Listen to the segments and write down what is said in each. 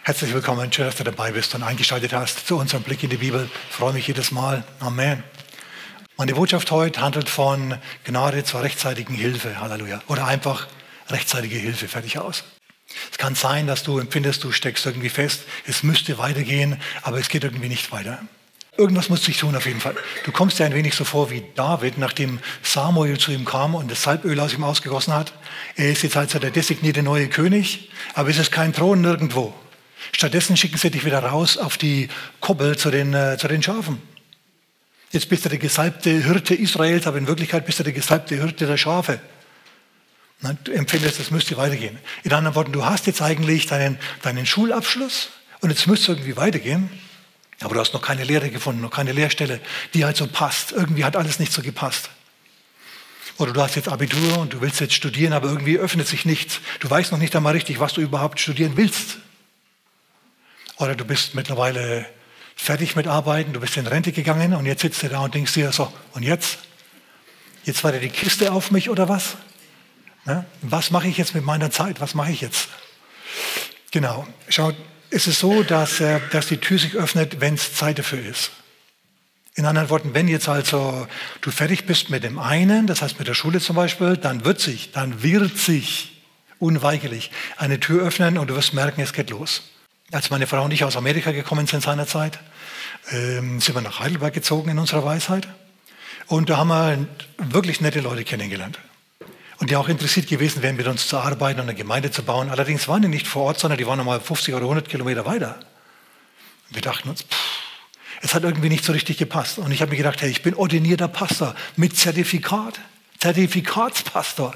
Herzlich willkommen, schön, dass du dabei bist und eingeschaltet hast zu unserem Blick in die Bibel. Ich freue mich jedes Mal. Amen. Meine Botschaft heute handelt von Gnade zur rechtzeitigen Hilfe. Halleluja. Oder einfach rechtzeitige Hilfe. Fertig aus. Es kann sein, dass du empfindest, du steckst irgendwie fest, es müsste weitergehen, aber es geht irgendwie nicht weiter. Irgendwas muss sich tun auf jeden Fall. Du kommst dir ein wenig so vor wie David, nachdem Samuel zu ihm kam und das Salböl aus ihm ausgegossen hat. Er ist jetzt also der designierte neue König, aber es ist kein Thron nirgendwo. Stattdessen schicken sie dich wieder raus auf die Koppel zu den Schafen. Jetzt bist du der gesalbte Hirte Israels, aber in Wirklichkeit bist du der gesalbte Hirte der Schafe. Du empfindest, es müsste weitergehen. In anderen Worten, du hast jetzt eigentlich deinen Schulabschluss und jetzt müsste es irgendwie weitergehen, aber du hast noch keine Lehre gefunden, noch keine Lehrstelle, die halt so passt. Irgendwie hat alles nicht so gepasst. Oder du hast jetzt Abitur und du willst jetzt studieren, aber irgendwie öffnet sich nichts. Du weißt noch nicht einmal richtig, was du überhaupt studieren willst. Oder du bist mittlerweile fertig mit Arbeiten, du bist in Rente gegangen und jetzt sitzt du da und denkst dir, so, und jetzt? Jetzt war die Kiste auf mich oder was? Ne? Was mache ich jetzt mit meiner Zeit? Was mache ich jetzt? Genau, schau, es ist so, dass die Tür sich öffnet, wenn es Zeit dafür ist. In anderen Worten, wenn jetzt also du fertig bist mit dem einen, das heißt mit der Schule zum Beispiel, dann wird sich unweigerlich eine Tür öffnen und du wirst merken, es geht los. Als meine Frau und ich aus Amerika gekommen sind seinerzeit, sind wir nach Heidelberg gezogen in unserer Weisheit. Und da haben wir wirklich nette Leute kennengelernt. Und die auch interessiert gewesen wären, mit uns zu arbeiten und eine Gemeinde zu bauen. Allerdings waren die nicht vor Ort, sondern die waren nochmal 50 oder 100 Kilometer weiter. Und wir dachten uns, es hat irgendwie nicht so richtig gepasst. Und ich habe mir gedacht, hey, ich bin ordinierter Pastor mit Zertifikat, Zertifikatspastor.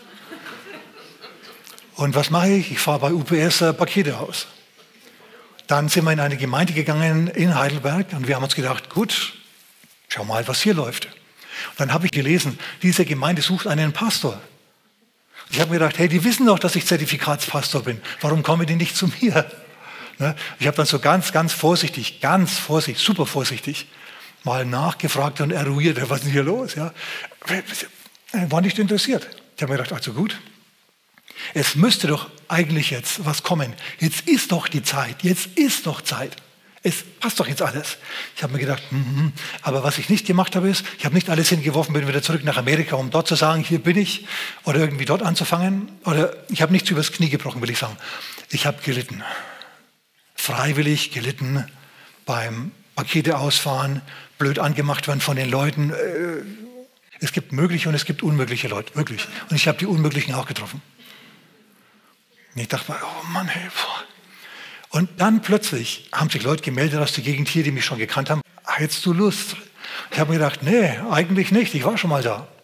Und was mache ich? Ich fahre bei UPS Pakete aus. Dann sind wir in eine Gemeinde gegangen in Heidelberg und wir haben uns gedacht, gut, schau mal, was hier läuft. Und dann habe ich gelesen, diese Gemeinde sucht einen Pastor. Ich habe mir gedacht, hey, die wissen doch, dass ich Zertifikatspastor bin. Warum kommen die nicht zu mir? Ne? Ich habe dann so ganz vorsichtig, super vorsichtig mal nachgefragt und eruiert, was ist denn hier los? Ja? War nicht interessiert. Ich habe mir gedacht, also gut. Es müsste doch eigentlich jetzt was kommen. Jetzt ist doch die Zeit. Jetzt ist doch Zeit. Es passt doch jetzt alles. Ich habe mir gedacht, aber was ich nicht gemacht habe, ist, ich habe nicht alles hingeworfen, bin wieder zurück nach Amerika, um dort zu sagen, hier bin ich, oder irgendwie dort anzufangen. Oder ich habe nichts übers Knie gebrochen, will ich sagen. Ich habe gelitten. Freiwillig gelitten beim Pakete ausfahren, blöd angemacht werden von den Leuten. Es gibt mögliche und es gibt unmögliche Leute, wirklich. Und ich habe die Unmöglichen auch getroffen. Und ich dachte mir, oh Mann, hey, boah. Und dann plötzlich haben sich Leute gemeldet aus der Gegend hier, die mich schon gekannt haben. Hättest du Lust? Ich habe mir gedacht, nee, eigentlich nicht, ich war schon mal da.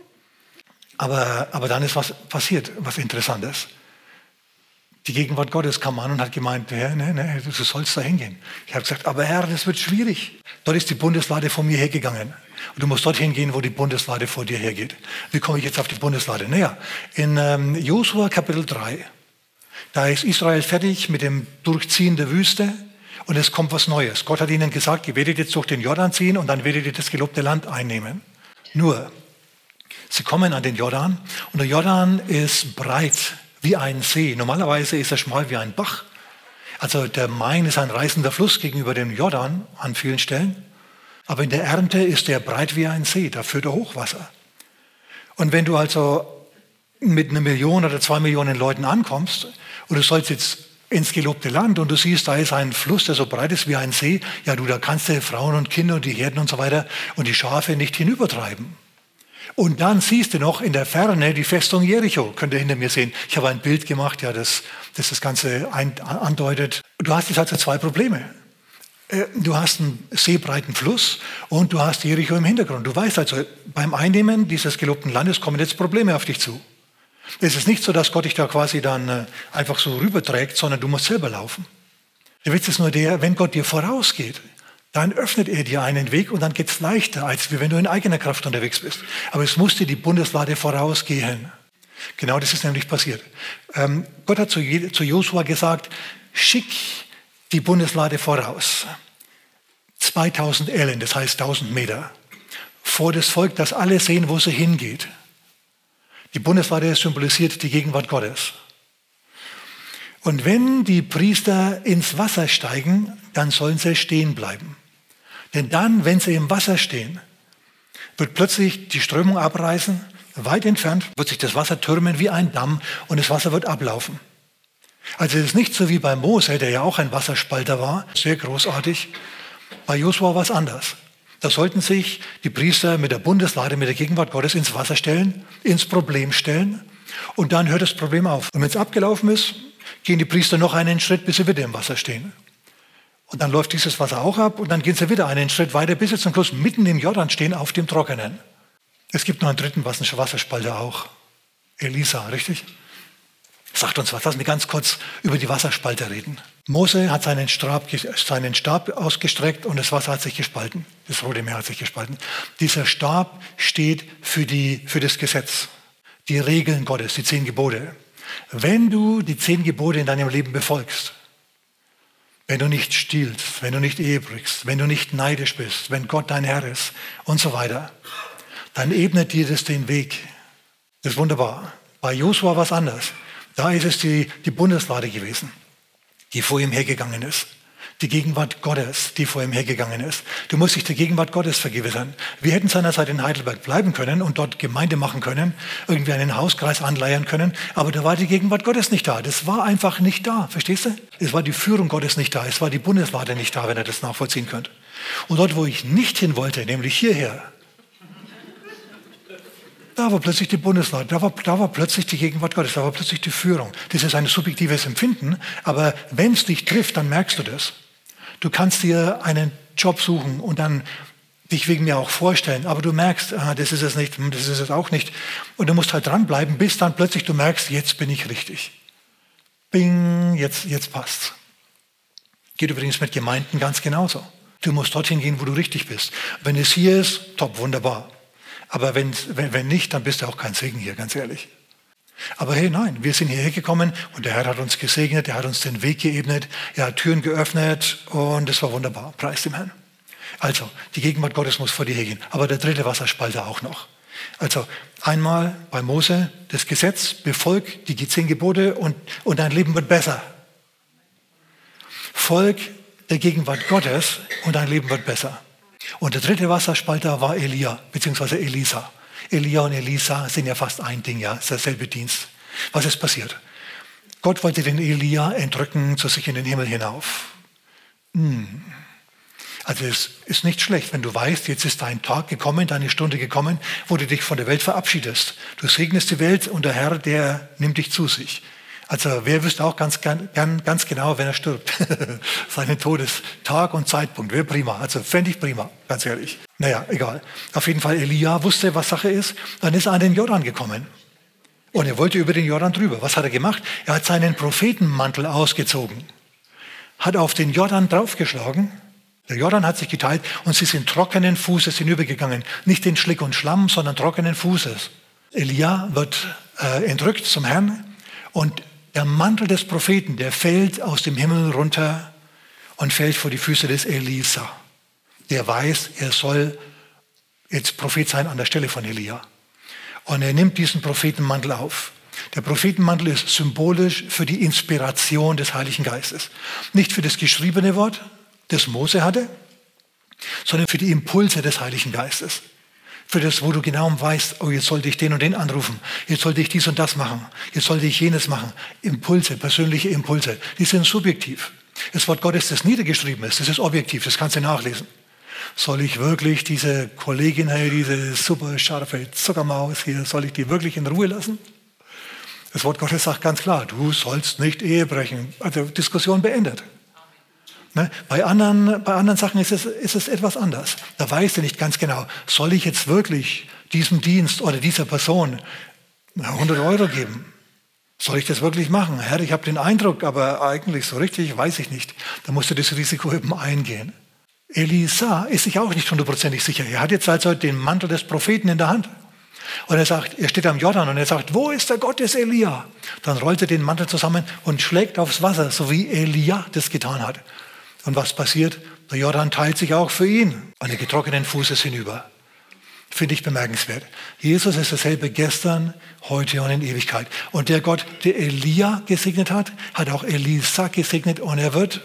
Aber dann ist was passiert, was Interessantes. Die Gegenwart Gottes kam an und hat gemeint, nee, du sollst da hingehen. Ich habe gesagt, aber Herr, das wird schwierig. Dort ist die Bundeslade vor mir hergegangen. Und du musst dorthin gehen, wo die Bundeslade vor dir hergeht. Wie komme ich jetzt auf die Bundeslade? Naja, in Josua Kapitel 3, da ist Israel fertig mit dem Durchziehen der Wüste und es kommt was Neues. Gott hat ihnen gesagt, ihr werdet jetzt durch den Jordan ziehen und dann werdet ihr das gelobte Land einnehmen. Nur, sie kommen an den Jordan und der Jordan ist breit wie ein See. Normalerweise ist er schmal wie ein Bach. Also der Main ist ein reißender Fluss gegenüber dem Jordan an vielen Stellen. Aber in der Ernte ist er breit wie ein See, da führt er Hochwasser. Und wenn du also mit 1 Million oder 2 Millionen Leuten ankommst und du sollst jetzt ins gelobte Land und du siehst, da ist ein Fluss, der so breit ist wie ein See, ja du, da kannst du Frauen und Kinder und die Herden und so weiter und die Schafe nicht hinübertreiben. Und dann siehst du noch in der Ferne die Festung Jericho, könnt ihr hinter mir sehen. Ich habe ein Bild gemacht, ja, das Ganze andeutet. Du hast jetzt also 2 Probleme. Du hast einen seebreiten Fluss und du hast Jericho im Hintergrund. Du weißt also, beim Einnehmen dieses gelobten Landes kommen jetzt Probleme auf dich zu. Es ist nicht so, dass Gott dich da quasi dann einfach so rüberträgt, sondern du musst selber laufen. Der Witz ist nur der, wenn Gott dir vorausgeht, dann öffnet er dir einen Weg und dann geht es leichter, als wenn du in eigener Kraft unterwegs bist. Aber es musste die Bundeslade vorausgehen. Genau das ist nämlich passiert. Gott hat zu Josua gesagt, schick die Bundeslade voraus. 2000 Ellen, das heißt 1000 Meter, vor das Volk, dass alle sehen, wo sie hingeht. Die Bundeslade symbolisiert die Gegenwart Gottes. Und wenn die Priester ins Wasser steigen, dann sollen sie stehen bleiben. Denn dann, wenn sie im Wasser stehen, wird plötzlich die Strömung abreißen, weit entfernt wird sich das Wasser türmen wie ein Damm und das Wasser wird ablaufen. Also es ist nicht so wie bei Mose, der ja auch ein Wasserspalter war, sehr großartig. Bei Josua war es anders. Da sollten sich die Priester mit der Bundeslade, mit der Gegenwart Gottes ins Wasser stellen, ins Problem stellen und dann hört das Problem auf. Und wenn es abgelaufen ist, gehen die Priester noch einen Schritt, bis sie wieder im Wasser stehen. Und dann läuft dieses Wasser auch ab und dann gehen sie wieder einen Schritt weiter, bis sie zum Schluss mitten im Jordan stehen, auf dem Trockenen. Es gibt noch einen dritten Wasserspalter auch. Elisa, richtig? Sagt uns was. Lass mich ganz kurz über die Wasserspalter reden. Mose hat seinen Stab ausgestreckt und das Wasser hat sich gespalten. Das Rote Meer hat sich gespalten. Dieser Stab steht für das Gesetz, die Regeln Gottes, die 10 Gebote. Wenn du die 10 Gebote in deinem Leben befolgst, wenn du nicht stiehlst, wenn du nicht Ehe brichst, wenn du nicht neidisch bist, wenn Gott dein Herr ist und so weiter, dann ebnet dir das den Weg. Das ist wunderbar. Bei Josua war es anders. Da ist es die Bundeslade gewesen, die vor ihm hergegangen ist. Die Gegenwart Gottes, die vor ihm hergegangen ist. Du musst dich der Gegenwart Gottes vergewissern. Wir hätten seinerzeit in Heidelberg bleiben können und dort Gemeinde machen können, irgendwie einen Hauskreis anleiern können, aber da war die Gegenwart Gottes nicht da. Das war einfach nicht da, verstehst du? Es war die Führung Gottes nicht da, es war die Bundeslade nicht da, wenn ihr das nachvollziehen könnt. Und dort, wo ich nicht hin wollte, nämlich hierher, da war plötzlich die Bundeslade, da war plötzlich die Gegenwart Gottes, da war plötzlich die Führung. Das ist ein subjektives Empfinden, aber wenn es dich trifft, dann merkst du das. Du kannst dir einen Job suchen und dann dich wegen mir auch vorstellen, aber du merkst, das ist es nicht, das ist es auch nicht. Und du musst halt dranbleiben, bis dann plötzlich du merkst, jetzt bin ich richtig. Bing, jetzt passt's. Geht übrigens mit Gemeinden ganz genauso. Du musst dorthin gehen, wo du richtig bist. Wenn es hier ist, top, wunderbar. Aber wenn nicht, dann bist du auch kein Segen hier, ganz ehrlich. Aber hey, nein, wir sind hierher gekommen und der Herr hat uns gesegnet, er hat uns den Weg geebnet, er hat Türen geöffnet und es war wunderbar. Preis dem Herrn. Also, die Gegenwart Gottes muss vor dir hergehen. Aber der dritte Wasserspalter auch noch. Also, einmal bei Mose, das Gesetz, befolg die 10 Gebote und dein Leben wird besser. Folg der Gegenwart Gottes und dein Leben wird besser. Und der dritte Wasserspalter war Elia, beziehungsweise Elisa. Elia und Elisa sind ja fast ein Ding, ja, ist derselbe Dienst. Was ist passiert? Gott wollte den Elia entrücken zu sich in den Himmel hinauf. Also es ist nicht schlecht, wenn du weißt, jetzt ist dein Tag gekommen, deine Stunde gekommen, wo du dich von der Welt verabschiedest. Du segnest die Welt und der Herr, der nimmt dich zu sich. Also wer wüsste auch ganz genau, wenn er stirbt, seinen Todestag und Zeitpunkt. Wäre prima, also fände ich prima, ganz ehrlich. Naja, egal. Auf jeden Fall, Elia wusste, was Sache ist. Dann ist er an den Jordan gekommen. Und er wollte über den Jordan drüber. Was hat er gemacht? Er hat seinen Prophetenmantel ausgezogen, hat auf den Jordan draufgeschlagen. Der Jordan hat sich geteilt und sie sind trockenen Fußes hinübergegangen. Nicht in Schlick und Schlamm, sondern trockenen Fußes. Elia wird entrückt zum Herrn und der Mantel des Propheten, der fällt aus dem Himmel runter und fällt vor die Füße des Elisa. Der weiß, er soll jetzt Prophet sein an der Stelle von Elia. Und er nimmt diesen Prophetenmantel auf. Der Prophetenmantel ist symbolisch für die Inspiration des Heiligen Geistes. Nicht für das geschriebene Wort, das Mose hatte, sondern für die Impulse des Heiligen Geistes. Für das, wo du genau weißt, oh, jetzt sollte ich den und den anrufen, jetzt sollte ich dies und das machen, jetzt sollte ich jenes machen. Impulse, persönliche Impulse, die sind subjektiv. Das Wort Gottes, das niedergeschrieben ist, das ist objektiv, das kannst du nachlesen. Soll ich wirklich diese Kollegin, diese super scharfe Zuckermaus hier, soll ich die wirklich in Ruhe lassen? Das Wort Gottes sagt ganz klar, du sollst nicht Ehe brechen. Also Diskussion beendet. Ne? Bei anderen Sachen ist es etwas anders. Da weißt du nicht ganz genau, soll ich jetzt wirklich diesem Dienst oder dieser Person 100 Euro geben? Soll ich das wirklich machen? Herr, ich habe den Eindruck, aber eigentlich so richtig weiß ich nicht. Da musst du das Risiko eben eingehen. Elisa ist sich auch nicht 100% sicher. Er hat jetzt also den Mantel des Propheten in der Hand. Und er steht am Jordan und er sagt, wo ist der Gott des Elia? Dann rollt er den Mantel zusammen und schlägt aufs Wasser, so wie Elia das getan hat. Und was passiert? Der Jordan teilt sich auch für ihn an den getrockneten Fußes hinüber. Finde ich bemerkenswert. Jesus ist dasselbe gestern, heute und in Ewigkeit. Und der Gott, der Elia gesegnet hat, hat auch Elisa gesegnet und er wird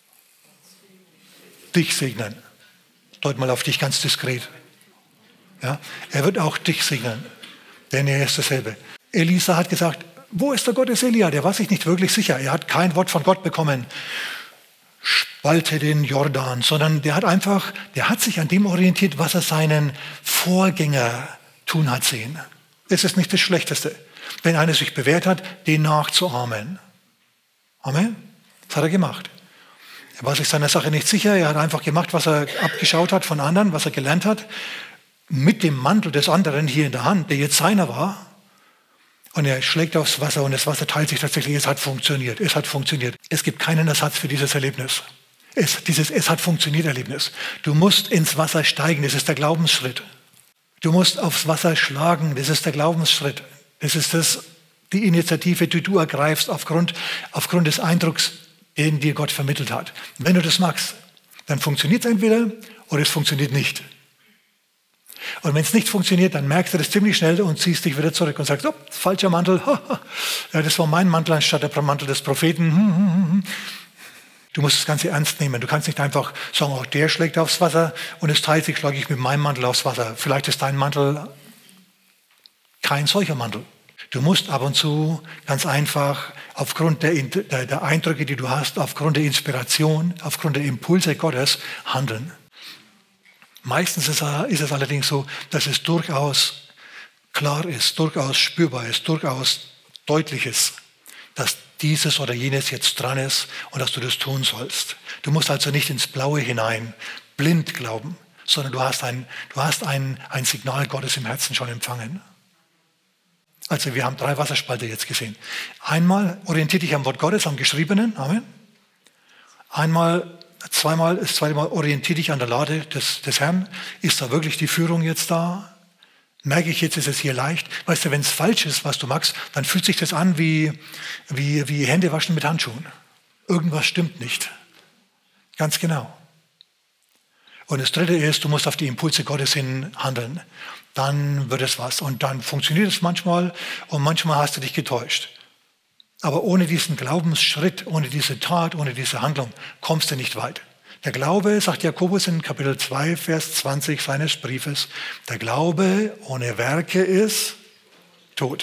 dich segnen. Deut mal auf dich ganz diskret. Ja? Er wird auch dich segnen, denn er ist dasselbe. Elisa hat gesagt, wo ist der Gott des Elia? Der war sich nicht wirklich sicher. Er hat kein Wort von Gott bekommen. Spalte den Jordan, sondern der hat sich an dem orientiert, was er seinen Vorgänger tun hat sehen. Es ist nicht das Schlechteste, wenn einer sich bewährt hat, den nachzuahmen. Amen. Das hat er gemacht. Er war sich seiner Sache nicht sicher. Er hat einfach gemacht, was er abgeschaut hat von anderen, was er gelernt hat, mit dem Mantel des anderen hier in der Hand, der jetzt seiner war. Und er schlägt aufs Wasser und das Wasser teilt sich tatsächlich. Es hat funktioniert. Es hat funktioniert. Es gibt keinen Ersatz für dieses Erlebnis. Es hat funktioniert Erlebnis. Du musst ins Wasser steigen. Das ist der Glaubensschritt. Du musst aufs Wasser schlagen. Das ist der Glaubensschritt. Das ist die Initiative, die du ergreifst aufgrund des Eindrucks, den dir Gott vermittelt hat. Wenn du das magst, dann funktioniert es entweder oder es funktioniert nicht. Und wenn es nicht funktioniert, dann merkst du das ziemlich schnell und ziehst dich wieder zurück und sagst, oh, falscher Mantel, ja, das war mein Mantel anstatt der Mantel des Propheten. Du musst das Ganze ernst nehmen. Du kannst nicht einfach sagen, oh, der schlägt aufs Wasser und es teilt sich, schlage ich mit meinem Mantel aufs Wasser. Vielleicht ist dein Mantel kein solcher Mantel. Du musst ab und zu ganz einfach aufgrund der Eindrücke, die du hast, aufgrund der Inspiration, aufgrund der Impulse Gottes handeln. Meistens ist es allerdings so, dass es durchaus klar ist, durchaus spürbar ist, durchaus deutlich ist, dass dieses oder jenes jetzt dran ist und dass du das tun sollst. Du musst also nicht ins Blaue hinein blind glauben, sondern du hast ein Signal Gottes im Herzen schon empfangen. Also wir haben 3 Wasserspalte jetzt gesehen. Einmal orientiere dich am Wort Gottes, am Geschriebenen. Amen. Das zweite Mal orientiere dich an der Lade des Herrn. Ist da wirklich die Führung jetzt da? Merke ich jetzt, ist es hier leicht? Weißt du, wenn es falsch ist, was du magst, dann fühlt sich das an wie Hände waschen mit Handschuhen. Irgendwas stimmt nicht. Ganz genau. Und das dritte ist, du musst auf die Impulse Gottes hin handeln. Dann wird es was. Und dann funktioniert es manchmal und manchmal hast du dich getäuscht. Aber ohne diesen Glaubensschritt, ohne diese Tat, ohne diese Handlung kommst du nicht weit. Der Glaube, sagt Jakobus in Kapitel 2, Vers 20 seines Briefes, der Glaube ohne Werke ist tot.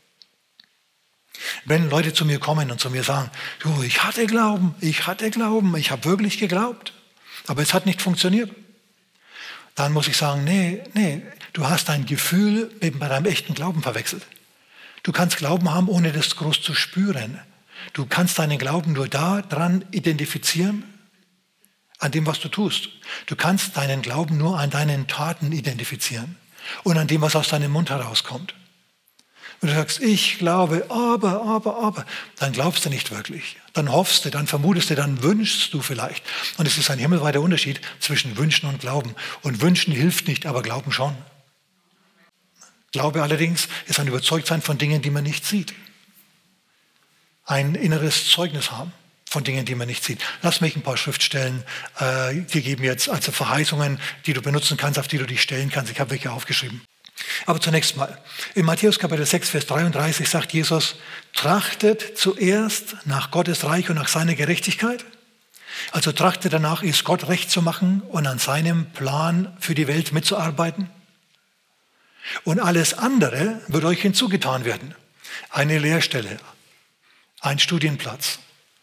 Wenn Leute zu mir kommen und zu mir sagen, du, ich hatte Glauben, ich habe wirklich geglaubt, aber es hat nicht funktioniert, dann muss ich sagen, nee, du hast dein Gefühl eben bei deinem echten Glauben verwechselt. Du kannst Glauben haben, ohne das groß zu spüren. Du kannst deinen Glauben nur daran identifizieren, an dem, was du tust. Du kannst deinen Glauben nur an deinen Taten identifizieren und an dem, was aus deinem Mund herauskommt. Wenn du sagst, ich glaube, aber, dann glaubst du nicht wirklich. Dann hoffst du, dann vermutest du, dann wünschst du vielleicht. Und es ist ein himmelweiter Unterschied zwischen Wünschen und Glauben. Und Wünschen hilft nicht, aber Glauben schon. Glaube allerdings ist ein Überzeugtsein von Dingen, die man nicht sieht. Ein inneres Zeugnis haben von Dingen, die man nicht sieht. Lass mich ein paar Schriftstellen dir geben jetzt, also Verheißungen, die du benutzen kannst, auf die du dich stellen kannst. Ich habe welche aufgeschrieben. Aber zunächst mal, in Matthäus Kapitel 6, Vers 33 sagt Jesus, trachtet zuerst nach Gottes Reich und nach seiner Gerechtigkeit. Also trachtet danach, es Gott recht zu machen und an seinem Plan für die Welt mitzuarbeiten. Und alles andere wird euch hinzugetan werden. Eine Lehrstelle, ein Studienplatz,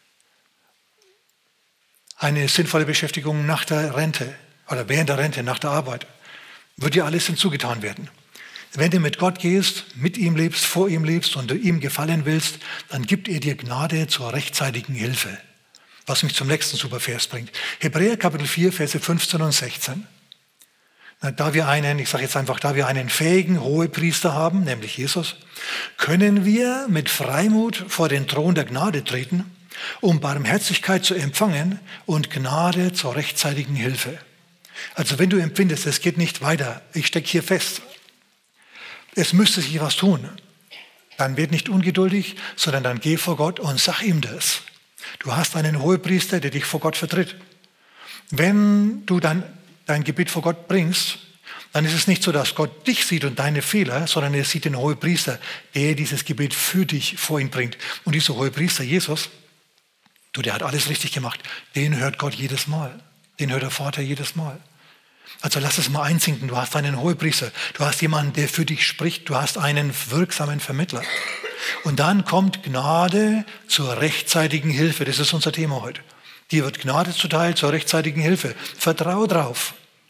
eine sinnvolle Beschäftigung nach der Rente oder während der Rente, nach der Arbeit, wird dir alles hinzugetan werden. Wenn du mit Gott gehst, mit ihm lebst, vor ihm lebst und du ihm gefallen willst, dann gibt er dir Gnade zur rechtzeitigen Hilfe. Was mich zum nächsten Supervers bringt. Hebräer Kapitel 4, Verse 15 und 16. Da wir einen fähigen Hohepriester haben, nämlich Jesus, können wir mit Freimut vor den Thron der Gnade treten, um Barmherzigkeit zu empfangen und Gnade zur rechtzeitigen Hilfe. Also wenn du empfindest, es geht nicht weiter, ich stecke hier fest, es müsste sich was tun, dann werd nicht ungeduldig, sondern dann geh vor Gott und sag ihm das. Du hast einen Hohepriester, der dich vor Gott vertritt. Wenn du dann dein Gebet vor Gott bringst, dann ist es nicht so, dass Gott dich sieht und deine Fehler, sondern er sieht den Hohepriester, der dieses Gebet für dich vor ihn bringt. Und dieser Hohepriester, Jesus, der hat alles richtig gemacht. Den hört Gott jedes Mal. Den hört der Vater jedes Mal. Also lass es mal einsinken. Du hast einen Hohepriester. Du hast jemanden, der für dich spricht. Du hast einen wirksamen Vermittler. Und dann kommt Gnade zur rechtzeitigen Hilfe. Das ist unser Thema heute. Dir wird Gnade zuteil zur rechtzeitigen Hilfe. Vertrau drauf.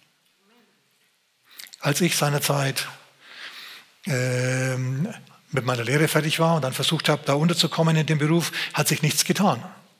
Als ich seinerzeit mit meiner Lehre fertig war und dann versucht habe, da unterzukommen in dem Beruf, hat sich nichts getan.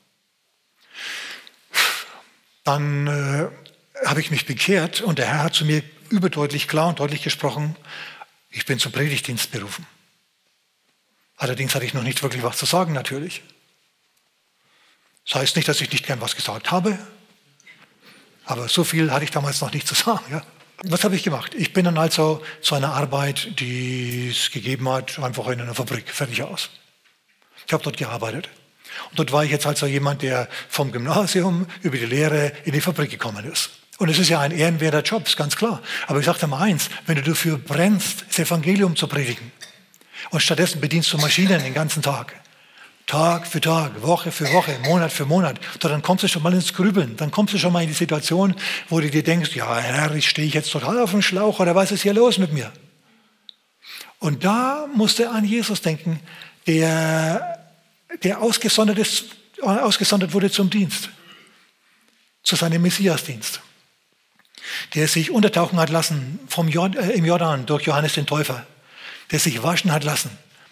Dann habe ich mich bekehrt und der Herr hat zu mir überdeutlich, klar und deutlich gesprochen, ich bin zum Predigtdienst berufen. Allerdings hatte ich noch nicht wirklich was zu sagen, natürlich. Das heißt nicht, dass ich nicht gern was gesagt habe, aber so viel hatte ich damals noch nicht zu sagen. Ja. Was habe ich gemacht? Ich bin dann also zu einer Arbeit, die es gegeben hat, einfach in einer Fabrik, fertig aus. Ich habe dort gearbeitet. Und dort war ich jetzt also jemand, der vom Gymnasium über die Lehre in die Fabrik gekommen ist. Und es ist ja ein ehrenwerter Job, ist ganz klar. Aber ich sage dir mal eins, wenn du dafür brennst, das Evangelium zu predigen und stattdessen bedienst du Maschinen den ganzen Tag für Tag, Woche für Woche, Monat für Monat, dann kommst du schon mal ins Grübeln. Dann kommst du schon mal in die Situation, wo du dir denkst, ja Herr, ich stehe jetzt total auf dem Schlauch oder was ist hier los mit mir? Und da musst du an Jesus denken, der ausgesondert wurde zum Dienst, zu seinem Messiasdienst, der sich untertauchen hat lassen im Jordan durch Johannes den Täufer, der sich waschen hat lassen.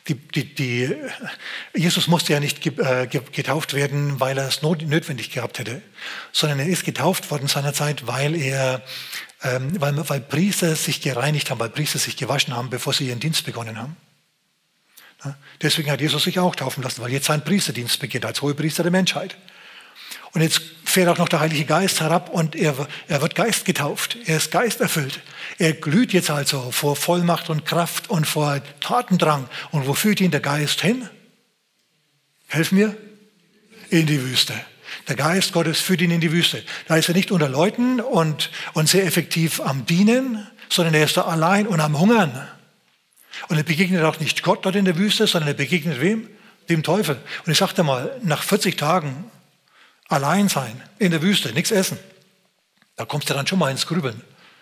Jesus musste ja nicht getauft werden, weil er es notwendig gehabt hätte, sondern er ist getauft worden seinerzeit, weil Priester sich gereinigt haben, weil Priester sich gewaschen haben, bevor sie ihren Dienst begonnen haben. Deswegen hat Jesus sich auch taufen lassen, weil jetzt sein Priesterdienst beginnt, als Hohepriester der Menschheit. Und jetzt fährt auch noch der Heilige Geist herab und er wird Geist getauft. Er ist geisterfüllt. Er glüht jetzt also vor Vollmacht und Kraft und vor Tatendrang. Und wo führt ihn der Geist hin? Helf mir? In die Wüste. Der Geist Gottes führt ihn in die Wüste. Da ist er nicht unter Leuten und sehr effektiv am Dienen, sondern er ist da allein und am Hungern. Und er begegnet auch nicht Gott dort in der Wüste, sondern er begegnet wem? Dem Teufel. Und ich sagte mal, nach 40 Tagen allein sein, in der Wüste, nichts essen, da kommst du dann schon mal ins Grübeln.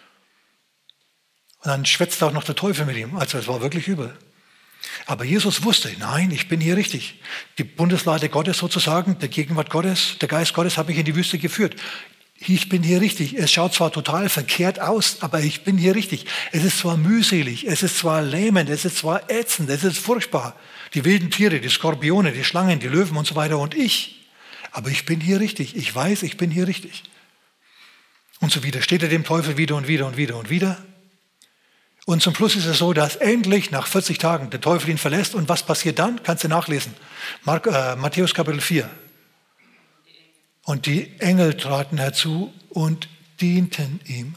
Und dann schwätzt auch noch der Teufel mit ihm. Also es war wirklich übel. Aber Jesus wusste, nein, ich bin hier richtig. Die Bundeslade Gottes sozusagen, der Gegenwart Gottes, der Geist Gottes habe ich in die Wüste geführt. Ich bin hier richtig. Es schaut zwar total verkehrt aus, aber ich bin hier richtig. Es ist zwar mühselig, es ist zwar lähmend, es ist zwar ätzend, es ist furchtbar. Die wilden Tiere, die Skorpione, die Schlangen, die Löwen und so weiter und ich. Aber ich bin hier richtig. Ich weiß, ich bin hier richtig. Und so widersteht er dem Teufel wieder und wieder und wieder und wieder. Und zum Schluss ist es so, dass endlich nach 40 Tagen der Teufel ihn verlässt. Und was passiert dann? Kannst du nachlesen. Matthäus Kapitel 4. Und die Engel traten herzu und dienten ihm.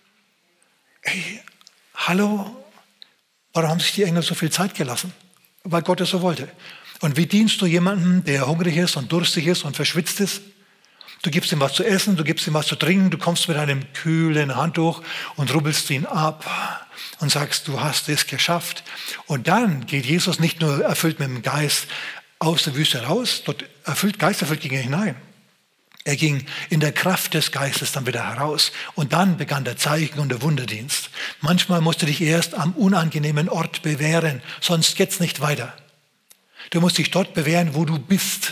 Hey, hallo? Warum haben sich die Engel so viel Zeit gelassen? Weil Gott es so wollte. Und wie dienst du jemandem, der hungrig ist und durstig ist und verschwitzt ist? Du gibst ihm was zu essen, du gibst ihm was zu trinken, du kommst mit einem kühlen Handtuch und rubbelst ihn ab und sagst, du hast es geschafft. Und dann geht Jesus nicht nur erfüllt mit dem Geist aus der Wüste raus, dort geisterfüllt ging er hinein. Er ging in der Kraft des Geistes dann wieder heraus. Und dann begann der Zeichen- und der Wunderdienst. Manchmal musst du dich erst am unangenehmen Ort bewähren, sonst geht's nicht weiter. Du musst dich dort bewähren, wo du bist.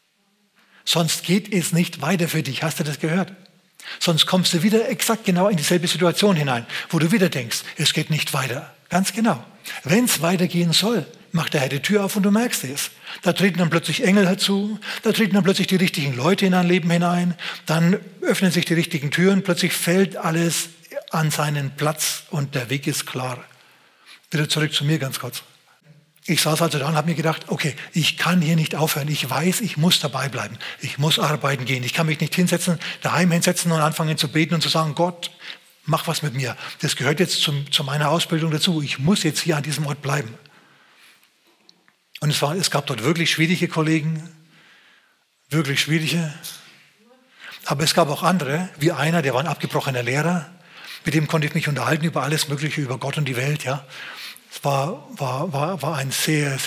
Sonst geht es nicht weiter für dich. Hast du das gehört? Sonst kommst du wieder exakt genau in dieselbe Situation hinein, wo du wieder denkst, es geht nicht weiter. Ganz genau. Wenn es weitergehen soll, macht der Herr die Tür auf und du merkst es. Da treten dann plötzlich Engel herzu, da treten dann plötzlich die richtigen Leute in dein Leben hinein, dann öffnen sich die richtigen Türen, plötzlich fällt alles an seinen Platz und der Weg ist klar. Wieder zurück zu mir ganz kurz. Ich saß also da und habe mir gedacht, okay, ich kann hier nicht aufhören. Ich weiß, ich muss dabei bleiben. Ich muss arbeiten gehen. Ich kann mich nicht daheim hinsetzen und anfangen zu beten und zu sagen, Gott, mach was mit mir. Das gehört jetzt zu meiner Ausbildung dazu. Ich muss jetzt hier an diesem Ort bleiben. Und es gab dort wirklich schwierige Kollegen, wirklich schwierige. Aber es gab auch andere, wie einer, der war ein abgebrochener Lehrer. Mit dem konnte ich mich unterhalten über alles Mögliche, über Gott und die Welt. Ja, es war ein sehr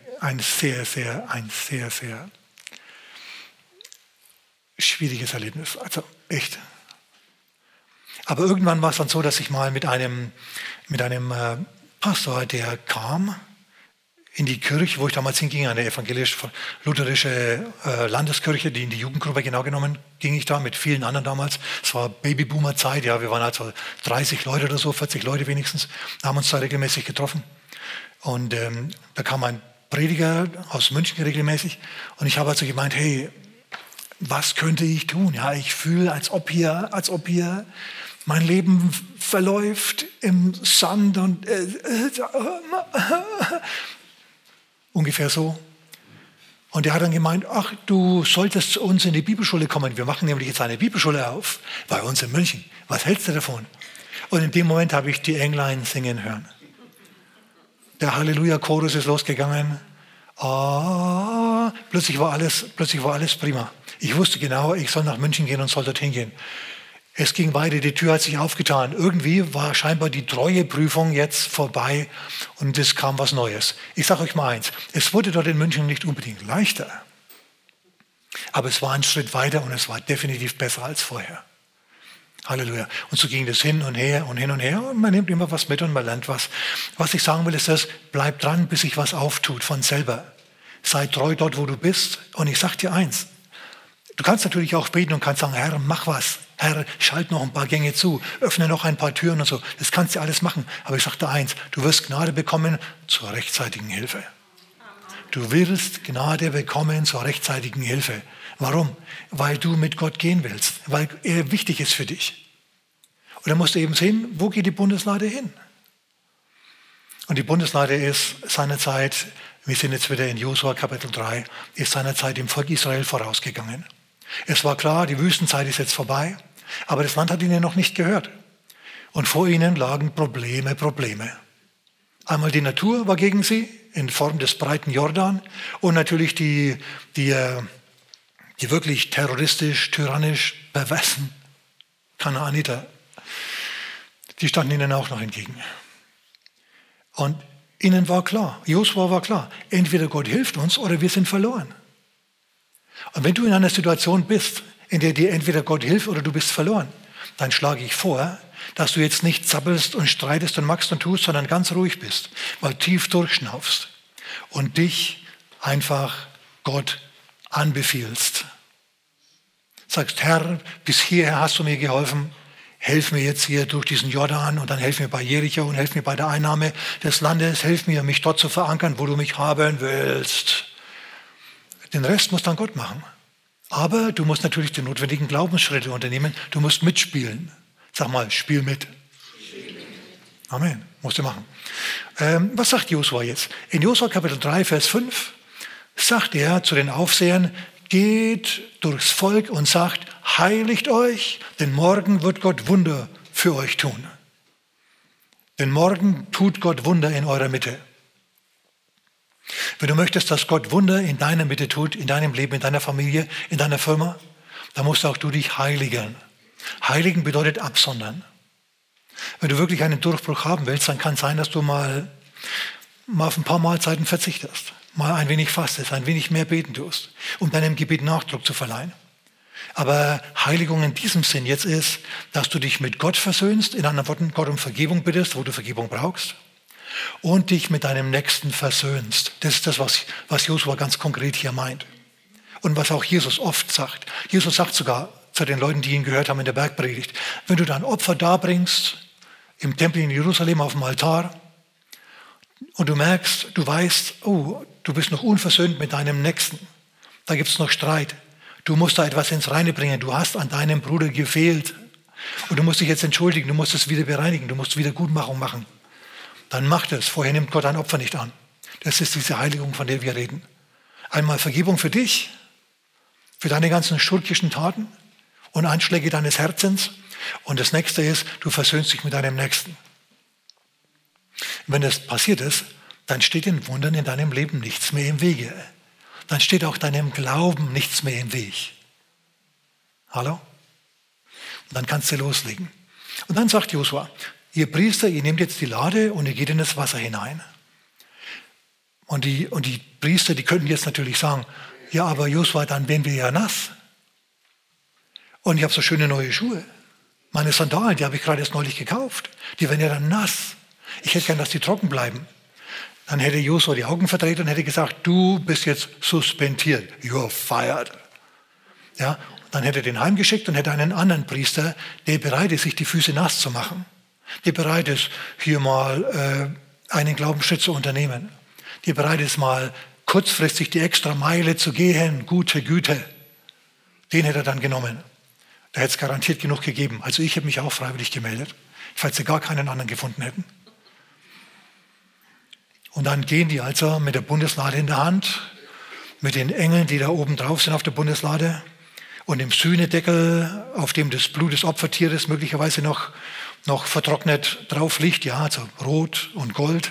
schwieriges Erlebnis. Also echt. Aber irgendwann war es dann so, dass ich mal mit einem Pastor, der kam in die Kirche, wo ich damals hinging, eine evangelisch-lutherische Landeskirche, die in die Jugendgruppe genau genommen, ging ich da mit vielen anderen damals. Es war Babyboomer-Zeit, ja, wir waren also 30 Leute oder so, 40 Leute wenigstens, haben uns da regelmäßig getroffen. Und da kam ein Prediger aus München regelmäßig und ich habe also gemeint, hey, was könnte ich tun? Ja, ich fühle, als ob hier mein Leben verläuft im Sand und ungefähr so. Und er hat dann gemeint, ach, du solltest zu uns in die Bibelschule kommen. Wir machen nämlich jetzt eine Bibelschule auf bei uns in München. Was hältst du davon? Und in dem Moment habe ich die Englein singen hören. Der Halleluja-Chorus ist losgegangen. Plötzlich war alles prima. Ich wusste genau, ich soll nach München gehen und soll dorthin gehen. Es ging weiter, die Tür hat sich aufgetan. Irgendwie war scheinbar die Treueprüfung jetzt vorbei und es kam was Neues. Ich sage euch mal eins, es wurde dort in München nicht unbedingt leichter, aber es war ein Schritt weiter und es war definitiv besser als vorher. Halleluja. Und so ging das hin und her und hin und her und man nimmt immer was mit und man lernt was. Was ich sagen will, ist das, bleib dran, bis sich was auftut von selber. Sei treu dort, wo du bist. Und ich sage dir eins, du kannst natürlich auch beten und kannst sagen, Herr, mach was. Herr, schalt noch ein paar Gänge zu, öffne noch ein paar Türen und so. Das kannst du alles machen. Aber ich sage dir eins, du wirst Gnade bekommen zur rechtzeitigen Hilfe. Du wirst Gnade bekommen zur rechtzeitigen Hilfe. Warum? Weil du mit Gott gehen willst, weil er wichtig ist für dich. Und dann musst du eben sehen, wo geht die Bundeslade hin? Und die Bundeslade ist seinerzeit, wir sind jetzt wieder in Josua Kapitel 3, ist seinerzeit dem Volk Israel vorausgegangen. Es war klar, die Wüstenzeit ist jetzt vorbei, aber das Land hat ihnen noch nicht gehört. Und vor ihnen lagen Probleme. Einmal die Natur war gegen sie in Form des breiten Jordan und natürlich die wirklich terroristisch, tyrannisch, perversen Kanaaniter. Die standen ihnen auch noch entgegen. Und ihnen war klar, Josua war klar, entweder Gott hilft uns oder wir sind verloren. Und wenn du in einer Situation bist, in der dir entweder Gott hilft oder du bist verloren, dann schlage ich vor, dass du jetzt nicht zappelst und streitest und machst und tust, sondern ganz ruhig bist, mal tief durchschnaufst und dich einfach Gott anbefiehlst. Sagst, Herr, bis hierher hast du mir geholfen, helf mir jetzt hier durch diesen Jordan und dann helf mir bei Jericho und helf mir bei der Einnahme des Landes, helf mir, mich dort zu verankern, wo du mich haben willst. Den Rest muss dann Gott machen. Aber du musst natürlich die notwendigen Glaubensschritte unternehmen. Du musst mitspielen. Sag mal, spiel mit. Amen. Musst du machen. Was sagt Josua jetzt? In Josua Kapitel 3, Vers 5 sagt er zu den Aufsehern, geht durchs Volk und sagt, heiligt euch, denn morgen wird Gott Wunder für euch tun. Denn morgen tut Gott Wunder in eurer Mitte. Wenn du möchtest, dass Gott Wunder in deiner Mitte tut, in deinem Leben, in deiner Familie, in deiner Firma, dann musst auch du dich heiligen. Heiligen bedeutet absondern. Wenn du wirklich einen Durchbruch haben willst, dann kann es sein, dass du mal auf ein paar Mahlzeiten verzichtest, mal ein wenig fastest, ein wenig mehr beten tust, um deinem Gebet Nachdruck zu verleihen. Aber Heiligung in diesem Sinn jetzt ist, dass du dich mit Gott versöhnst, in anderen Worten Gott um Vergebung bittest, wo du Vergebung brauchst, und dich mit deinem Nächsten versöhnst. Das ist das, was Josua ganz konkret hier meint. Und was auch Jesus oft sagt. Jesus sagt sogar zu den Leuten, die ihn gehört haben in der Bergpredigt, wenn du dein Opfer darbringst, im Tempel in Jerusalem auf dem Altar, und du merkst, du weißt, oh, du bist noch unversöhnt mit deinem Nächsten, da gibt es noch Streit, du musst da etwas ins Reine bringen, du hast an deinem Bruder gefehlt und du musst dich jetzt entschuldigen, du musst es wieder bereinigen, du musst Wiedergutmachung machen. Dann mach das. Vorher nimmt Gott dein Opfer nicht an. Das ist diese Heiligung, von der wir reden. Einmal Vergebung für dich, für deine ganzen schurkischen Taten und Einschläge deines Herzens. Und das nächste ist, du versöhnst dich mit deinem Nächsten. Wenn das passiert ist, dann steht den Wundern in deinem Leben nichts mehr im Wege. Dann steht auch deinem Glauben nichts mehr im Weg. Hallo? Und dann kannst du loslegen. Und dann sagt Josua, ihr Priester, ihr nehmt jetzt die Lade und ihr geht in das Wasser hinein. Und die Priester, die könnten jetzt natürlich sagen, ja, aber Josua, dann werden wir ja nass. Und ich habe so schöne neue Schuhe. Meine Sandalen, die habe ich gerade erst neulich gekauft. Die werden ja dann nass. Ich hätte gern, dass die trocken bleiben. Dann hätte Josua die Augen verdreht und hätte gesagt, du bist jetzt suspendiert. You're fired. Ja, dann hätte er den heimgeschickt und hätte einen anderen Priester, der bereit ist, sich die Füße nass zu machen. Der bereit ist, hier mal einen Glaubensschritt zu unternehmen. Der bereit ist, mal kurzfristig die extra Meile zu gehen. Gute Güte. Den hätte er dann genommen. Da hätte es garantiert genug gegeben. Also ich habe mich auch freiwillig gemeldet, falls sie gar keinen anderen gefunden hätten. Und dann gehen die also mit der Bundeslade in der Hand, mit den Engeln, die da oben drauf sind auf der Bundeslade und dem Sühnedeckel, auf dem das Blut des Opfertieres möglicherweise noch vertrocknet drauf liegt, ja, also Rot und Gold.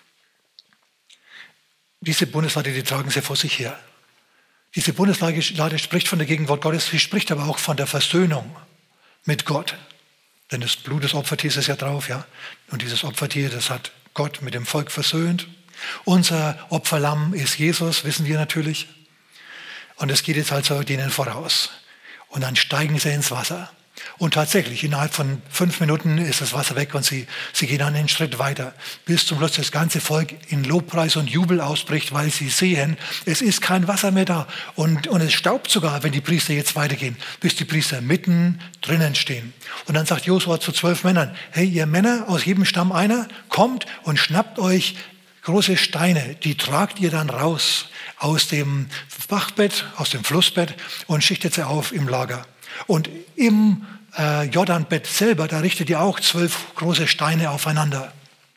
Diese Bundeslade, die tragen sie vor sich her. Diese Bundeslade spricht von der Gegenwart Gottes, sie spricht aber auch von der Versöhnung mit Gott. Denn das Blut des Opfertiers ist ja drauf, ja. Und dieses Opfertier, das hat Gott mit dem Volk versöhnt. Unser Opferlamm ist Jesus, wissen wir natürlich. Und es geht jetzt also denen voraus. Und dann steigen sie ins Wasser. Und tatsächlich, innerhalb von 5 Minuten ist das Wasser weg und sie gehen dann einen Schritt weiter, bis zum Schluss das ganze Volk in Lobpreis und Jubel ausbricht, weil sie sehen, es ist kein Wasser mehr da. Und es staubt sogar, wenn die Priester jetzt weitergehen, bis die Priester mitten drinnen stehen. Und dann sagt Josua zu 12 Männern, hey, ihr Männer, aus jedem Stamm einer, kommt und schnappt euch große Steine, die tragt ihr dann raus aus dem Bachbett, aus dem Flussbett und schichtet sie auf im Lager. Und im Jordanbett selber, da richtet ihr auch 12 große Steine aufeinander.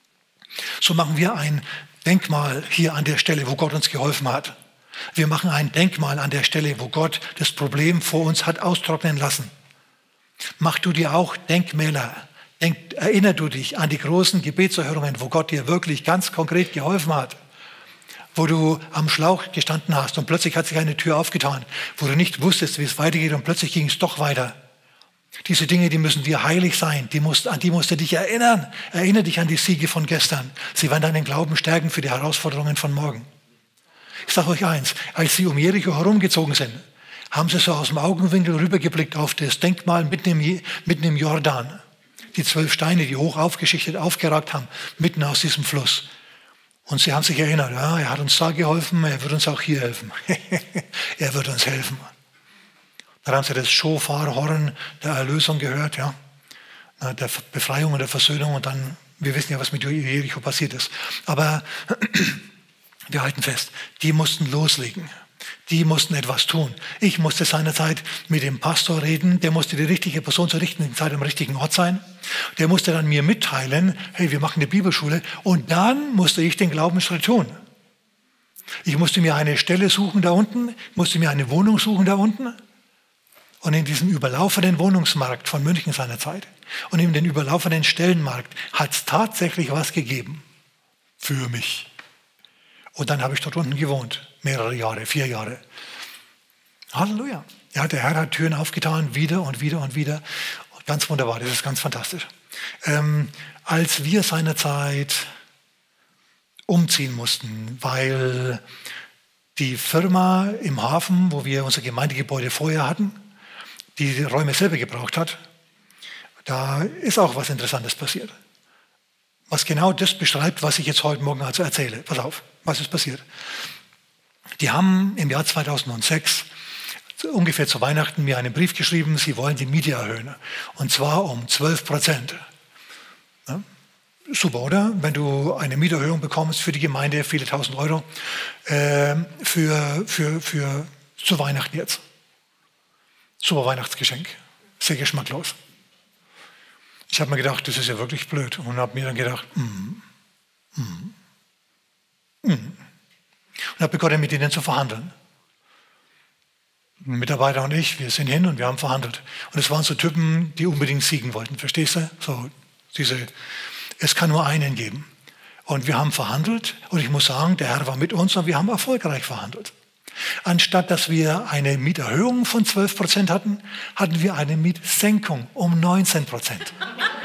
So machen wir ein Denkmal hier an der Stelle, wo Gott uns geholfen hat. Wir machen ein Denkmal an der Stelle, wo Gott das Problem vor uns hat austrocknen lassen. Mach du dir auch Denkmäler. Erinner du dich an die großen Gebetserhörungen, wo Gott dir wirklich ganz konkret geholfen hat. Wo du am Schlauch gestanden hast und plötzlich hat sich eine Tür aufgetan, wo du nicht wusstest, wie es weitergeht und plötzlich ging es doch weiter. Diese Dinge, die müssen dir heilig sein, an die musst du dich erinnern. Erinnere dich an die Siege von gestern. Sie werden deinen Glauben stärken für die Herausforderungen von morgen. Ich sage euch eins, als sie um Jericho herumgezogen sind, haben sie so aus dem Augenwinkel rübergeblickt auf das Denkmal mitten im Jordan. Die 12 Steine, die hoch aufgeschichtet, aufgeragt haben, mitten aus diesem Fluss. Und sie haben sich erinnert, ja, er hat uns da geholfen, er wird uns auch hier helfen. Er wird uns helfen. Dann haben sie das Schofar-Horn der Erlösung gehört, ja, der Befreiung und der Versöhnung. Und dann, wir wissen ja, was mit Jericho passiert ist. Aber wir halten fest, die mussten loslegen. Die mussten etwas tun. Ich musste seinerzeit mit dem Pastor reden. Der musste die richtige Person zur richtigen Zeit am richtigen Ort sein. Der musste dann mir mitteilen, hey, wir machen eine Bibelschule. Und dann musste ich den Glaubensschritt tun. Ich musste mir eine Stelle suchen da unten, musste mir eine Wohnung suchen da unten. Und in diesem überlaufenden Wohnungsmarkt von München seinerzeit und in den überlaufenden Stellenmarkt hat es tatsächlich was gegeben für mich. Und dann habe ich dort unten gewohnt, mehrere Jahre, 4 Jahre. Halleluja. Ja, der Herr hat Türen aufgetan, wieder und wieder und wieder. Ganz wunderbar, das ist ganz fantastisch. Als wir seinerzeit umziehen mussten, weil die Firma im Hafen, wo wir unser Gemeindegebäude vorher hatten, die Räume selber gebraucht hat, da ist auch was Interessantes passiert. Was genau das beschreibt, was ich jetzt heute Morgen also erzähle. Pass auf, was ist passiert? Die haben im Jahr 2006 ungefähr zu Weihnachten mir einen Brief geschrieben, sie wollen die Miete erhöhen. Und zwar um 12%. Ja? Super, oder? Wenn du eine Mieterhöhung bekommst für die Gemeinde, viele tausend Euro, zu Weihnachten jetzt. Super Weihnachtsgeschenk. Sehr geschmacklos. Ich habe mir gedacht, das ist ja wirklich blöd. Und habe mir dann gedacht, Und habe begonnen, mit ihnen zu verhandeln. Ein Mitarbeiter und ich, wir sind hin und wir haben verhandelt. Und es waren so Typen, die unbedingt siegen wollten. Verstehst du? So es kann nur einen geben. Und wir haben verhandelt. Und ich muss sagen, der Herr war mit uns und wir haben erfolgreich verhandelt. Anstatt dass wir eine Mieterhöhung von 12% hatten, hatten wir eine Mietsenkung um 19%.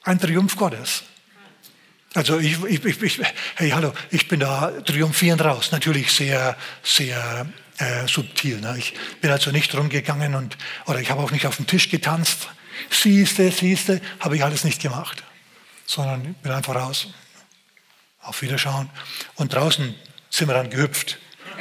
ein Triumph Gottes. Also hey, hallo, ich bin da triumphierend raus. Natürlich sehr, sehr subtil. Ne? Ich bin also nicht rumgegangen oder ich habe auch nicht auf den Tisch getanzt. Siehste, habe ich alles nicht gemacht. Sondern bin einfach raus. Auf Wiederschauen. Und draußen sind wir dann gehüpft.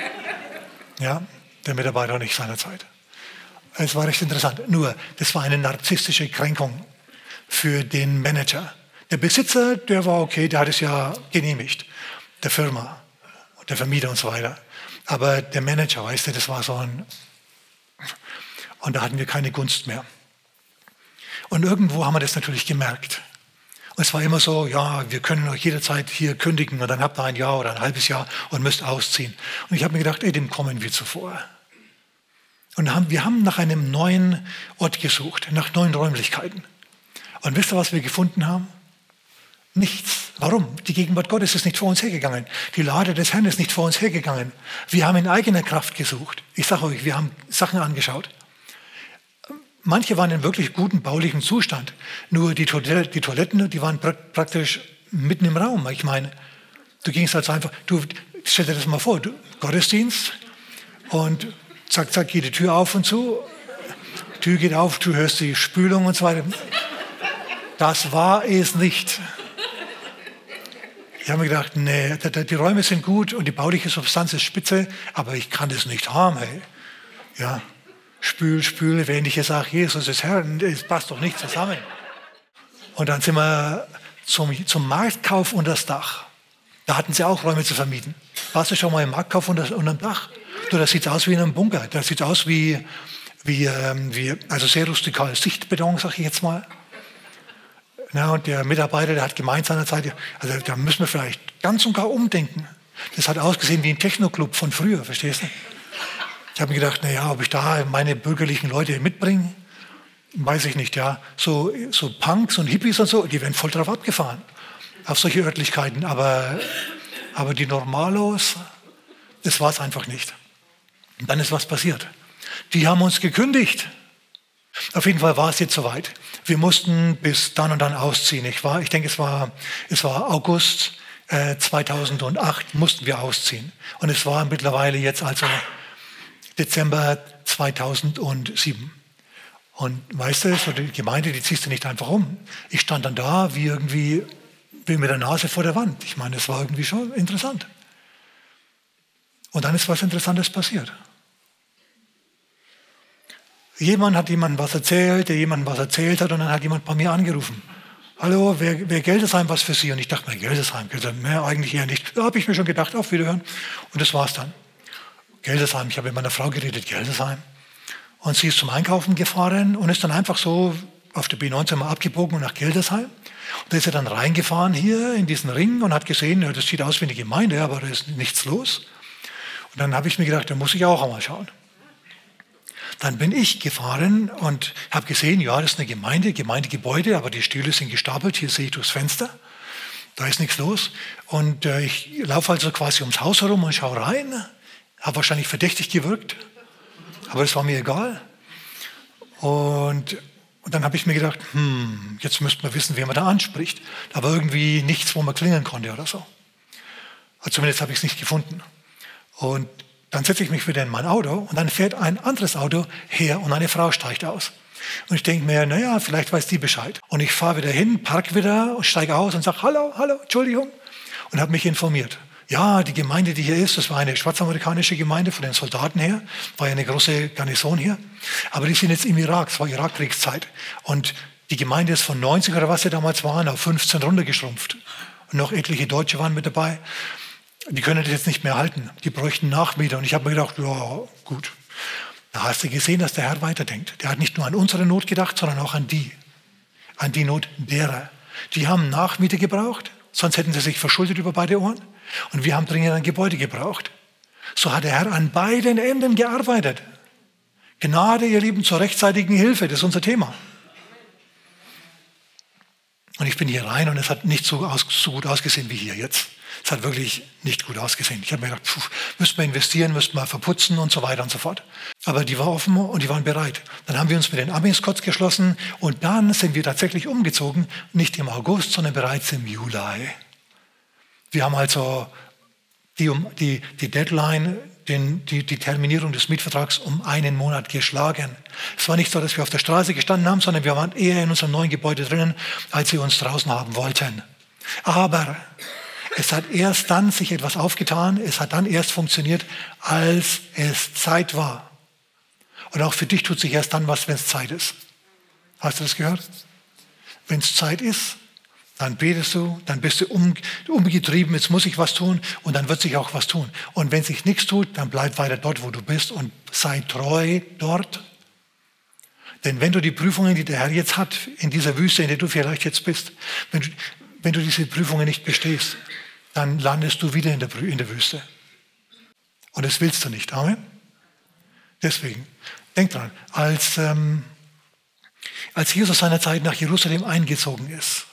Ja, der Mitarbeiter und ich seinerzeit. Es war recht interessant. Nur, das war eine narzisstische Kränkung für den Manager. Der Besitzer, der war okay, der hat es ja genehmigt. Der Firma, der Vermieter und so weiter. Aber der Manager, weißt du, das war so ein... Und da hatten wir keine Gunst mehr. Und irgendwo haben wir das natürlich gemerkt. Und es war immer so, ja, wir können euch jederzeit hier kündigen und dann habt ihr ein Jahr oder ein halbes Jahr und müsst ausziehen. Und ich habe mir gedacht, dem kommen wir zuvor. Und wir haben nach einem neuen Ort gesucht, nach neuen Räumlichkeiten. Und wisst ihr, was wir gefunden haben? Nichts. Warum? Die Gegenwart Gottes ist nicht vor uns hergegangen. Die Lade des Herrn ist nicht vor uns hergegangen. Wir haben in eigener Kraft gesucht. Ich sage euch, wir haben Sachen angeschaut. Manche waren in wirklich gutem baulichen Zustand. Nur die Toiletten, die waren praktisch mitten im Raum. Ich meine, du gingst also einfach, stell dir das mal vor, Gottesdienst und zack, zack, geht die Tür auf und zu. Tür geht auf, du hörst die Spülung und so weiter. Das war es nicht. Ich habe mir gedacht, nee, die Räume sind gut und die bauliche Substanz ist spitze, aber ich kann das nicht haben, hey. Ja, spüle, wenn ich jetzt sage, Jesus ist Herr, das passt doch nicht zusammen. Und dann sind wir zum Marktkauf unter das Dach. Da hatten sie auch Räume zu vermieten. Warst du schon mal im Marktkauf unter dem Dach? Du, das sieht aus wie in einem Bunker. Das sieht aus wie also sehr rustikal. Sichtbeton, sage ich jetzt mal. Ja, und der Mitarbeiter, der hat gemeint seinerzeit, also da müssen wir vielleicht ganz und gar umdenken. Das hat ausgesehen wie ein Techno-Club von früher, verstehst du? Ich habe mir gedacht, naja, ob ich da meine bürgerlichen Leute mitbringe, weiß ich nicht. Ja, so Punks und Hippies und so, die werden voll drauf abgefahren. Auf solche Örtlichkeiten. Aber die Normalos, das war es einfach nicht. Und dann ist was passiert. Die haben uns gekündigt. Auf jeden Fall war es jetzt soweit. Wir mussten bis dann und dann ausziehen. Ich denke, es war August 2008 mussten wir ausziehen. Und es war mittlerweile jetzt also Dezember 2007. Und weißt du, so die Gemeinde, die ziehst du nicht einfach um. Ich stand dann da wie mit der Nase vor der Wand. Ich meine, es war irgendwie schon interessant. Und dann ist was Interessantes passiert. Jemand hat jemandem was erzählt, der jemandem was erzählt hat und dann hat jemand bei mir angerufen. Hallo, wer Geldesheim was für Sie? Und ich dachte mir, Geldesheim, eigentlich eher nicht. Da habe ich mir schon gedacht, auf Wiederhören. Und das war's dann. Geldesheim, ich habe mit meiner Frau geredet, Geldesheim. Und sie ist zum Einkaufen gefahren und ist dann einfach so auf der B19 mal abgebogen und nach Geldesheim. Und da ist sie dann reingefahren hier in diesen Ring und hat gesehen, ja, das sieht aus wie eine Gemeinde, aber da ist nichts los. Und dann habe ich mir gedacht, da muss ich auch einmal schauen. Dann bin ich gefahren und habe gesehen, ja, das ist eine Gemeindegebäude, aber die Stühle sind gestapelt, hier sehe ich durchs Fenster, da ist nichts los. Und ich laufe also quasi ums Haus herum und schaue rein, habe wahrscheinlich verdächtig gewirkt, aber das war mir egal. Und dann habe ich mir gedacht, jetzt müsste man wissen, wen man da anspricht. Da war irgendwie nichts, wo man klingeln konnte oder so. Also zumindest habe ich es nicht gefunden. Und dann setze ich mich wieder in mein Auto und dann fährt ein anderes Auto her und eine Frau steigt aus. Und ich denke mir, naja, vielleicht weiß die Bescheid. Und ich fahre wieder hin, park wieder, steige aus und sage, hallo, Entschuldigung. Und habe mich informiert. Ja, die Gemeinde, die hier ist, das war eine schwarzamerikanische Gemeinde von den Soldaten her, war ja eine große Garnison hier. Aber die sind jetzt im Irak, es war Irakkriegszeit. Und die Gemeinde ist von 90 oder was sie damals waren, auf 15 runtergeschrumpft. Und noch etliche Deutsche waren mit dabei. Die können das jetzt nicht mehr halten. Die bräuchten Nachmieter. Und ich habe mir gedacht, ja, gut. Da hast du gesehen, dass der Herr weiterdenkt. Der hat nicht nur an unsere Not gedacht, sondern auch an die Not derer. Die haben Nachmieter gebraucht, sonst hätten sie sich verschuldet über beide Ohren. Und wir haben dringend ein Gebäude gebraucht. So hat der Herr an beiden Enden gearbeitet. Gnade, ihr Lieben, zur rechtzeitigen Hilfe, das ist unser Thema. Und ich bin hier rein und es hat nicht so gut ausgesehen wie hier jetzt. Es hat wirklich nicht gut ausgesehen. Ich habe mir gedacht, müssten wir investieren, müssten wir verputzen und so weiter und so fort. Aber die war offen und die waren bereit. Dann haben wir uns mit den Amis kurz geschlossen und dann sind wir tatsächlich umgezogen, nicht im August, sondern bereits im Juli. Wir haben also die Deadline, die Terminierung des Mietvertrags um einen Monat geschlagen. Es war nicht so, dass wir auf der Straße gestanden haben, sondern wir waren eher in unserem neuen Gebäude drinnen, als sie uns draußen haben wollten. Aber es hat erst dann sich etwas aufgetan, es hat dann erst funktioniert, als es Zeit war. Und auch für dich tut sich erst dann was, wenn es Zeit ist. Hast du das gehört? Wenn es Zeit ist, dann betest du, dann bist du umgetrieben, jetzt muss ich was tun und dann wird sich auch was tun. Und wenn sich nichts tut, dann bleib weiter dort, wo du bist und sei treu dort. Denn wenn du die Prüfungen, die der Herr jetzt hat, in dieser Wüste, in der du vielleicht jetzt bist, wenn du diese Prüfungen nicht bestehst, dann landest du wieder in der Wüste. Und das willst du nicht. Amen? Deswegen, denk dran, als Jesus seinerzeit nach Jerusalem eingezogen ist,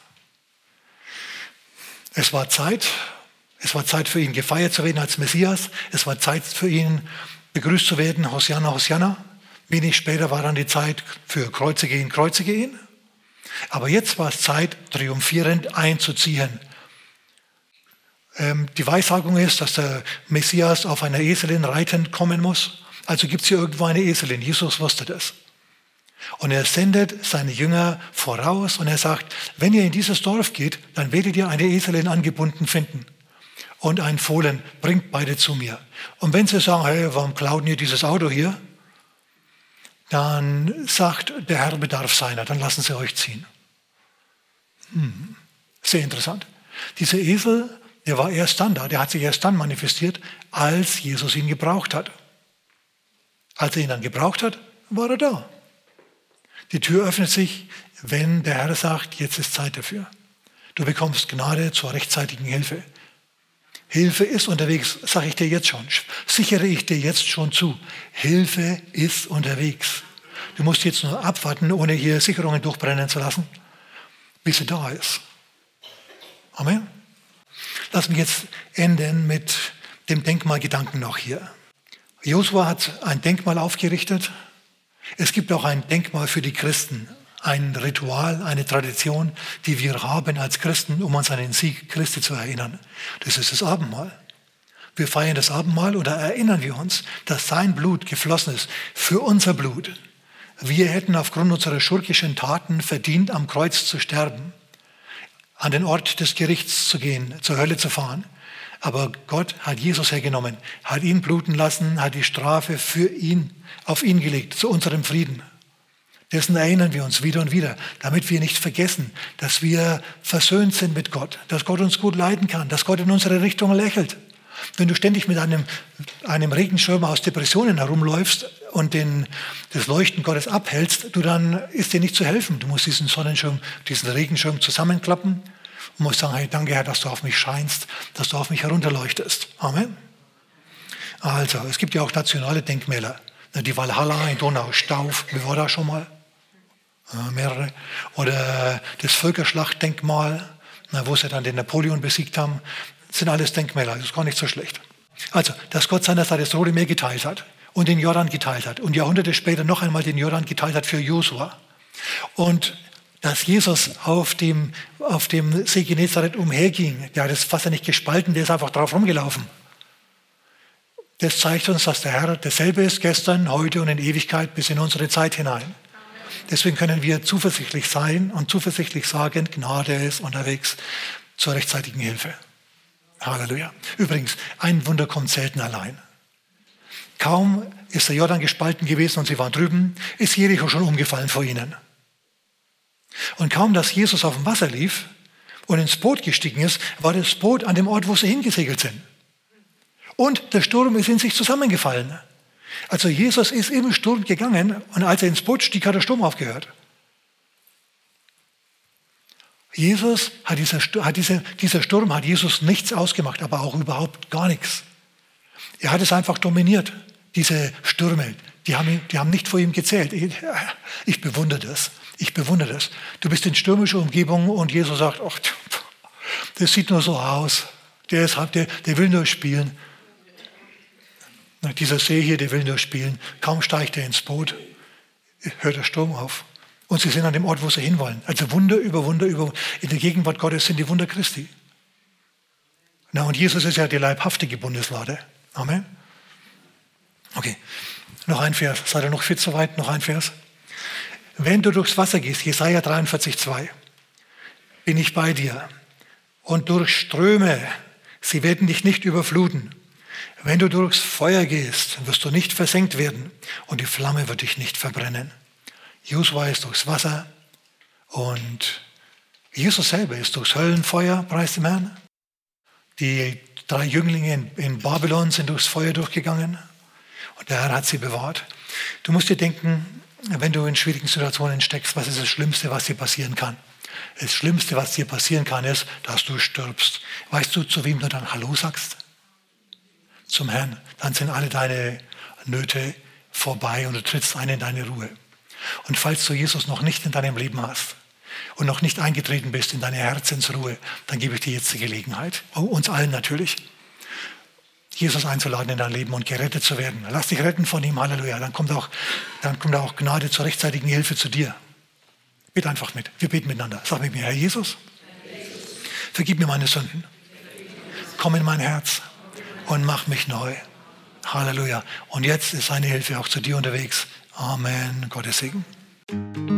es war Zeit für ihn gefeiert zu werden als Messias, es war Zeit für ihn begrüßt zu werden, Hosianna, Hosianna. Wenig später war dann die Zeit für kreuzige ihn, kreuzige ihn. Aber jetzt war es Zeit, triumphierend einzuziehen. Die Weissagung ist, dass der Messias auf einer Eselin reitend kommen muss. Also gibt es hier irgendwo eine Eselin. Jesus wusste das. Und er sendet seine Jünger voraus und er sagt, wenn ihr in dieses Dorf geht, dann werdet ihr eine Eselin angebunden finden. Und einen Fohlen, bringt beide zu mir. Und wenn sie sagen, hey, warum klauen ihr dieses Auto hier? Dann sagt, der Herr bedarf seiner, dann lassen sie euch ziehen. Sehr interessant. Dieser Esel, der war erst dann da, der hat sich erst dann manifestiert, als Jesus ihn gebraucht hat. Als er ihn dann gebraucht hat, war er da. Die Tür öffnet sich, wenn der Herr sagt, jetzt ist Zeit dafür. Du bekommst Gnade zur rechtzeitigen Hilfe. Hilfe ist unterwegs, sage ich dir jetzt schon, sichere ich dir jetzt schon zu. Hilfe ist unterwegs. Du musst jetzt nur abwarten, ohne hier Sicherungen durchbrennen zu lassen, bis sie da ist. Amen. Lass mich jetzt enden mit dem Denkmalgedanken noch hier. Josua hat ein Denkmal aufgerichtet. Es gibt auch ein Denkmal für die Christen, ein Ritual, eine Tradition, die wir haben als Christen, um uns an den Sieg Christi zu erinnern. Das ist das Abendmahl. Wir feiern das Abendmahl und da erinnern wir uns, dass sein Blut geflossen ist für unser Blut. Wir hätten aufgrund unserer schurkischen Taten verdient, am Kreuz zu sterben, an den Ort des Gerichts zu gehen, zur Hölle zu fahren. Aber Gott hat Jesus hergenommen, hat ihn bluten lassen, hat die Strafe für ihn auf ihn gelegt, zu unserem Frieden. Dessen erinnern wir uns wieder und wieder, damit wir nicht vergessen, dass wir versöhnt sind mit Gott, dass Gott uns gut leiden kann, dass Gott in unsere Richtung lächelt. Wenn du ständig mit einem Regenschirm aus Depressionen herumläufst und das Leuchten Gottes abhältst, dann ist dir nicht zu helfen. Du musst diesen Regenschirm zusammenklappen und musst sagen, hey, danke Herr, dass du auf mich scheinst, dass du auf mich herunterleuchtest. Amen. Also, es gibt ja auch nationale Denkmäler. Die Walhalla in Donaustauf, wie war da schon mal? Mehrere. Oder das Völkerschlachtdenkmal, wo sie dann den Napoleon besiegt haben. Das sind alles Denkmäler, das ist gar nicht so schlecht. Also, dass Gott seinerzeit das Rote Meer geteilt hat und den Jordan geteilt hat und Jahrhunderte später noch einmal den Jordan geteilt hat für Josua. Und dass Jesus auf dem See Genezareth umherging, der hat das Wasser nicht gespalten, der ist einfach drauf rumgelaufen. Das zeigt uns, dass der Herr derselbe ist, gestern, heute und in Ewigkeit bis in unsere Zeit hinein. Deswegen können wir zuversichtlich sein und zuversichtlich sagen, Gnade ist unterwegs zur rechtzeitigen Hilfe. Halleluja. Übrigens, ein Wunder kommt selten allein. Kaum ist der Jordan gespalten gewesen und sie waren drüben, ist Jericho schon umgefallen vor ihnen. Und kaum, dass Jesus auf dem Wasser lief und ins Boot gestiegen ist, war das Boot an dem Ort, wo sie hingesegelt sind. Und der Sturm ist in sich zusammengefallen. Also Jesus ist im Sturm gegangen und als er ins Boot stieg, hat der Sturm aufgehört. Dieser Sturm hat Jesus nichts ausgemacht, aber auch überhaupt gar nichts. Er hat es einfach dominiert, diese Stürme, Die haben nicht vor ihm gezählt. Ich bewundere das. Ich bewundere das. Du bist in stürmischer Umgebung und Jesus sagt, ach, das sieht nur so aus. Der will nur spielen. Dieser See hier, der will nur spielen. Kaum steigt er ins Boot, hört der Sturm auf. Und sie sind an dem Ort, wo sie hinwollen. Also Wunder über Wunder über Wunder. In der Gegenwart Gottes sind die Wunder Christi. Na, und Jesus ist ja die leibhaftige Bundeslade. Amen. Okay, noch ein Vers. Seid ihr noch fit soweit? Noch ein Vers. Wenn du durchs Wasser gehst, Jesaja 43,2, bin ich bei dir. Und durch Ströme, sie werden dich nicht überfluten. Wenn du durchs Feuer gehst, wirst du nicht versenkt werden und die Flamme wird dich nicht verbrennen. Josua ist durchs Wasser und Jesus selber ist durchs Höllenfeuer, preis dem Herrn. Die 3 Jünglinge in Babylon sind durchs Feuer durchgegangen und der Herr hat sie bewahrt. Du musst dir denken, wenn du in schwierigen Situationen steckst, was ist das Schlimmste, was dir passieren kann? Das Schlimmste, was dir passieren kann, ist, dass du stirbst. Weißt du, zu wem du dann Hallo sagst? Zum Herrn. Dann sind alle deine Nöte vorbei und du trittst ein in deine Ruhe. Und falls du Jesus noch nicht in deinem Leben hast und noch nicht eingetreten bist in deine Herzensruhe, dann gebe ich dir jetzt die Gelegenheit, uns allen natürlich, Jesus einzuladen in dein Leben und gerettet zu werden. Lass dich retten von ihm, Halleluja. Dann kommt auch Gnade zur rechtzeitigen Hilfe zu dir. Bitte einfach mit. Wir beten miteinander. Sag mit mir, Herr Jesus, vergib mir meine Sünden. Komm in mein Herz und mach mich neu. Halleluja. Und jetzt ist seine Hilfe auch zu dir unterwegs. Amen. Gottes Segen.